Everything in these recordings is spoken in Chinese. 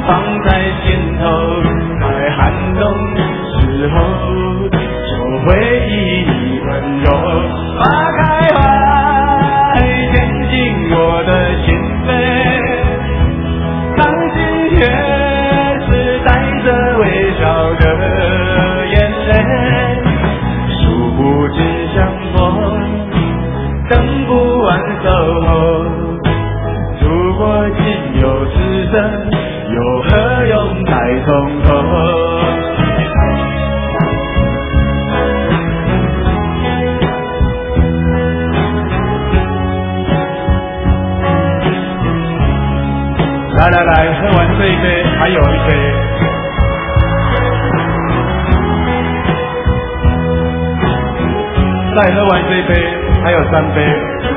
放在心头，在寒冬时候就会以你温柔花开花，填进我的心扉，伤心却是带着微笑的眼泪，数不尽相逢，等不完守候，如果仅有此生，又何用再从头？来来来，喝完这一杯，还有一杯。再喝完这一杯，还有3杯。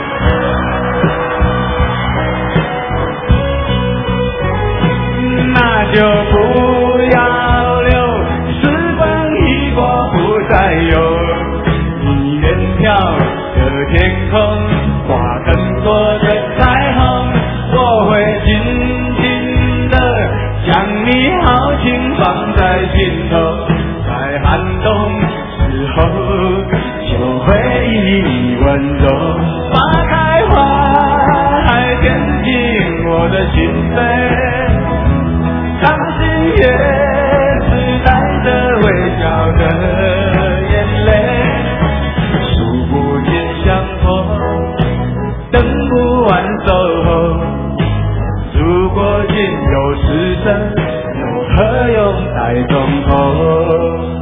那就不要留，时光一过不再有。你远眺的天空，画更多的彩虹，我会紧紧的将你豪情放在心头，在寒冬时候就会以你温柔花开花，填进我的心扉，伤心也是带着微笑的眼泪，数不尽相逢，等不完守候，如果仅有此生，又何用再从头？